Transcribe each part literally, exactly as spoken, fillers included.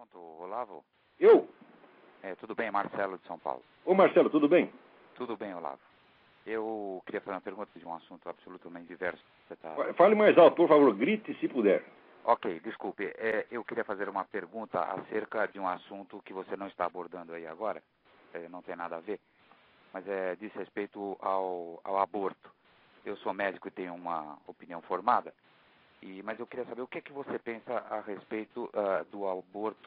assunto, Olavo? Eu? É, tudo bem, Marcelo de São Paulo. Ô Marcelo, tudo bem? Tudo bem, Olavo. Eu queria fazer uma pergunta de um assunto absolutamente diverso. Você tá... Fale mais alto, por favor, grite se puder. Ok, desculpe. É, eu queria fazer uma pergunta acerca de um assunto que você não está abordando aí agora. É, não tem nada a ver, mas é, diz respeito ao, ao aborto. Eu sou médico e tenho uma opinião formada, e, mas eu queria saber o que é que você pensa a respeito uh, do aborto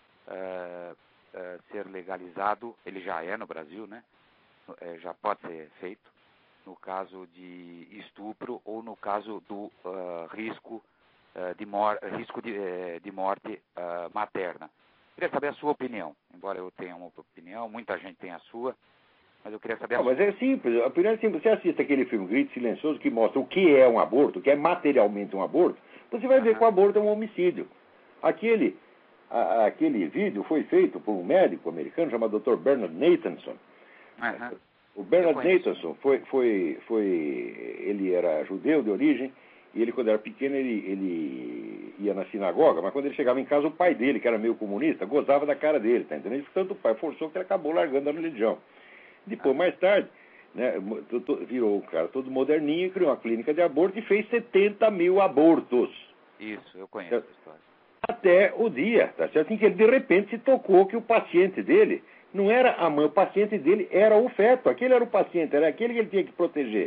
uh, uh, ser legalizado. Ele já é no Brasil, né? É, já pode ser feito no caso de estupro ou no caso do uh, risco, uh, de, mor risco de, uh, de morte uh, materna. Queria saber a sua opinião, embora eu tenha uma opinião, muita gente tem a sua, mas eu queria saber a Não, sua. mas é simples, a opinião é simples. Você assiste aquele filme Grito Silencioso que mostra o que é um aborto, o que é materialmente um aborto, você vai ver que o aborto é um homicídio. Aquele, a, aquele vídeo foi feito por um médico americano chamado doutor Bernard Nathanson. Uhum. O Bernard Nathanson foi, foi, foi, ele era judeu de origem, e ele, quando era pequeno, ele, ele ia na sinagoga, mas quando ele chegava em casa, o pai dele, que era meio comunista, gozava da cara dele, tá entendendo? Portanto, o pai forçou que ele acabou largando a religião. Depois, mais tarde, né, virou um cara todo moderninho, criou uma clínica de aborto e fez setenta mil abortos. Isso, eu conheço essa história. Até o dia, tá certo? Em que ele, de repente, se tocou que o paciente dele não era a mãe, o paciente dele era o feto. Aquele era o paciente, era aquele que ele tinha que proteger.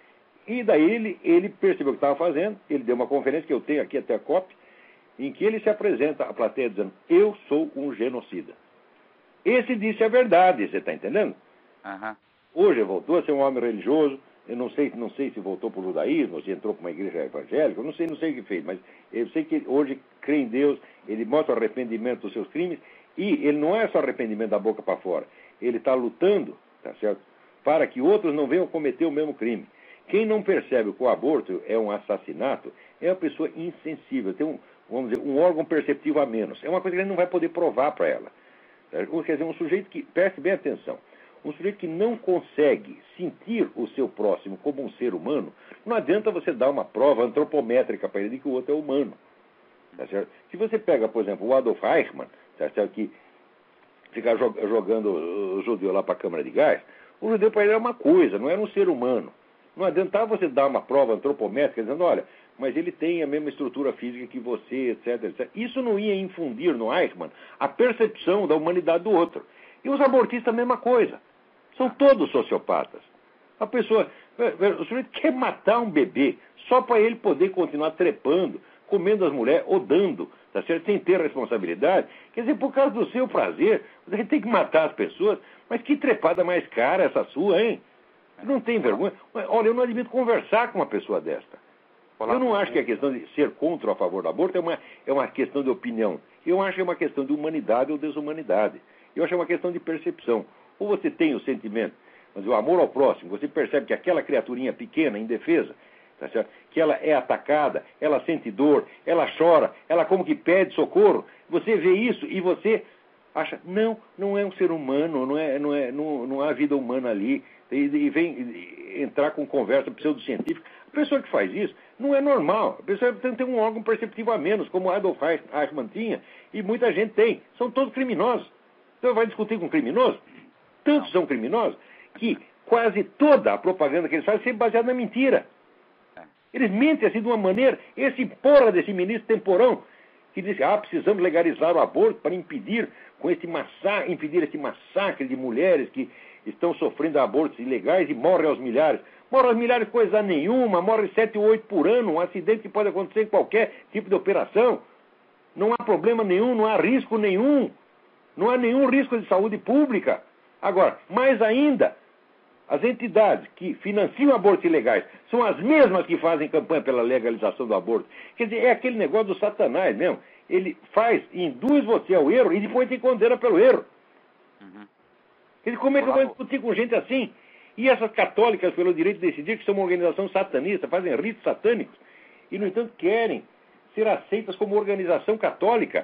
E daí ele, ele percebeu o que estava fazendo, ele deu uma conferência, que eu tenho aqui até a cópia, em que ele se apresenta à plateia dizendo: eu sou um genocida. Esse disse a verdade, você está entendendo? Uhum. Hoje voltou a ser um homem religioso, eu não sei, não sei se voltou para o judaísmo, se entrou para uma igreja evangélica, eu não sei, não sei o que fez, mas eu sei que hoje crê em Deus, ele mostra arrependimento dos seus crimes, e ele não é só arrependimento da boca para fora, ele está lutando, tá certo, para que outros não venham cometer o mesmo crime. Quem não percebe que o aborto é um assassinato é uma pessoa insensível, tem um, vamos dizer, um órgão perceptivo a menos. É uma coisa que ele não vai poder provar para ela. Quer dizer, um sujeito que, preste bem atenção, um sujeito que não consegue sentir o seu próximo como um ser humano, não adianta você dar uma prova antropométrica para ele de que o outro é humano. Tá certo? Se você pega, por exemplo, o Adolf Eichmann, tá certo, que fica jogando o judeu lá para a câmara de gás, o judeu para ele era uma coisa, não era um ser humano. Não adiantava você dar uma prova antropométrica dizendo: olha, mas ele tem a mesma estrutura física que você, etc, etcétera. Isso não ia infundir no Eichmann a percepção da humanidade do outro. E os abortistas a mesma coisa. São todos sociopatas. A pessoa, o sujeito quer matar um bebê só para ele poder continuar trepando, comendo as mulheres, ou dando, tá certo? Sem ter responsabilidade. Quer dizer, por causa do seu prazer, você tem que matar as pessoas. Mas que trepada mais cara essa sua, hein? Não tem vergonha? Olha, eu não admito conversar com uma pessoa desta. Eu não acho que a questão de ser contra ou a favor do aborto é uma, é uma questão de opinião. Eu acho que é uma questão de humanidade ou desumanidade. Eu acho que é uma questão de percepção. Ou você tem o sentimento, mas o amor ao próximo, você percebe que aquela criaturinha pequena, indefesa, tá certo? Que ela é atacada, ela sente dor, ela chora, ela como que pede socorro. Você vê isso e você acha: não, não é um ser humano, não, é, não, é, não, não há vida humana ali. E, e vem entrar com conversa pseudocientífica. A pessoa que faz isso não é normal. A pessoa tem, tem um órgão perceptivo a menos, como Adolf Eichmann tinha, e muita gente tem. São todos criminosos. Então vai discutir com um criminoso? Tantos são criminosos que quase toda a propaganda que eles fazem é sempre baseada na mentira. Eles mentem assim de uma maneira. Esse porra desse ministro temporão que diz: ah, precisamos legalizar o aborto para impedir com esse massacre, impedir esse massacre de mulheres que estão sofrendo abortos ilegais e morrem aos milhares. Morrem aos milhares coisa nenhuma, morrem sete ou oito por ano, um acidente que pode acontecer em qualquer tipo de operação. Não há problema nenhum, não há risco nenhum. Não há nenhum risco de saúde pública. Agora, mais ainda, as entidades que financiam abortos ilegais são as mesmas que fazem campanha pela legalização do aborto. Quer dizer, é aquele negócio do Satanás mesmo. Ele faz, induz você ao erro e depois te condena pelo erro. Uhum. Quer dizer, como é que eu vou discutir com gente assim? E essas católicas pelo direito de decidir, que são uma organização satanista, fazem ritos satânicos, e, no entanto, querem ser aceitas como organização católica.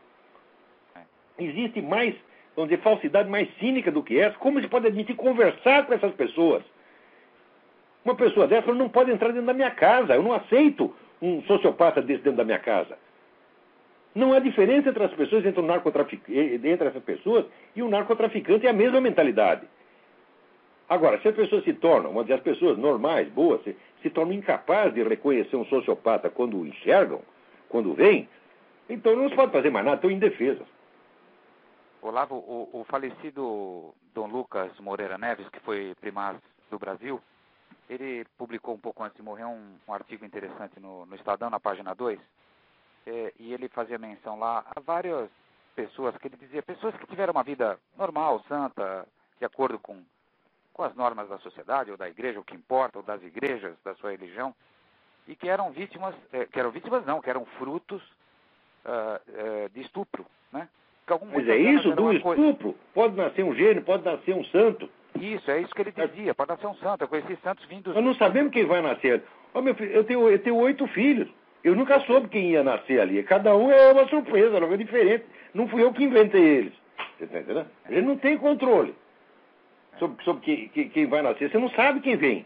Existe mais, vamos dizer, falsidade mais cínica do que essa. Como se pode admitir conversar com essas pessoas? Uma pessoa dessa não pode entrar dentro da minha casa. Eu não aceito um sociopata desse dentro da minha casa. Não há diferença entre as pessoas, entre, o narcotrafic... entre essas pessoas e o narcotraficante, é a mesma mentalidade. Agora, se as pessoas se tornam, as pessoas normais, boas, se, se tornam incapazes de reconhecer um sociopata quando o enxergam, quando vêm, então não se pode fazer mais nada, estão indefesas. Olavo, o, o falecido Dom Lucas Moreira Neves, que foi primaz do Brasil, ele publicou um pouco antes de morrer um, um artigo interessante no, no Estadão, na página dois, é, e ele fazia menção lá a várias pessoas, que ele dizia, pessoas que tiveram uma vida normal, santa, de acordo com, com as normas da sociedade, ou da igreja, o que importa, ou das igrejas, da sua religião, e que eram vítimas, é, que eram vítimas não, que eram frutos uh, uh, de estupro, né? Mas é isso, do estupro, pode nascer um gênio, pode nascer um santo. Isso, é isso que ele dizia, pode nascer um santo. Eu conheci santos vindos... Nós não sabemos quem vai nascer. Oh, meu filho, eu tenho, eu tenho oito filhos. Eu nunca soube quem ia nascer ali. Cada um é uma surpresa, uma coisa diferente. Não fui eu que inventei eles. Você está entendendo? A gente não tem controle sobre, sobre quem, quem, quem vai nascer. Você não sabe quem vem.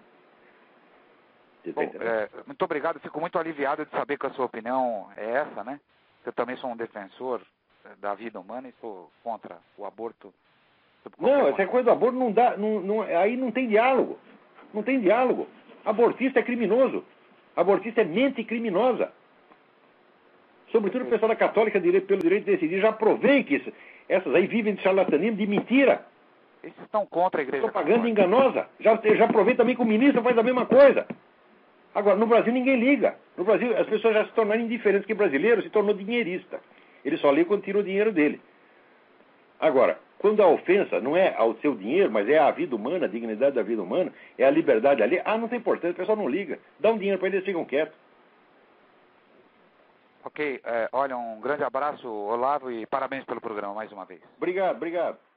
Você Bom, é, muito obrigado. Fico muito aliviado de saber que a sua opinião é essa, né? Eu também sou um defensor da vida humana e sou contra o aborto. Não, essa coisa do aborto não dá, não, não, aí não tem diálogo. Não tem diálogo. Abortista é criminoso. Abortista é mente criminosa. Sobretudo o pessoal da católica pelo direito de decidir. Já provei que isso, essas aí vivem de charlatanismo, de mentira. Esses estão contra a igreja. Propaganda enganosa. Já, já provei também que o ministro faz a mesma coisa. Agora, no Brasil ninguém liga. No Brasil as pessoas já se tornaram indiferentes, que o brasileiro se tornou dinheirista. Ele só lê quando tira o dinheiro dele. Agora, quando a ofensa não é ao seu dinheiro, mas é à vida humana, a dignidade da vida humana, é a liberdade ali, ah, não tem importância, o pessoal não liga. Dá um dinheiro para eles e ficam quietos. Ok, é, olha, um grande abraço, Olavo, e parabéns pelo programa mais uma vez. Obrigado, obrigado.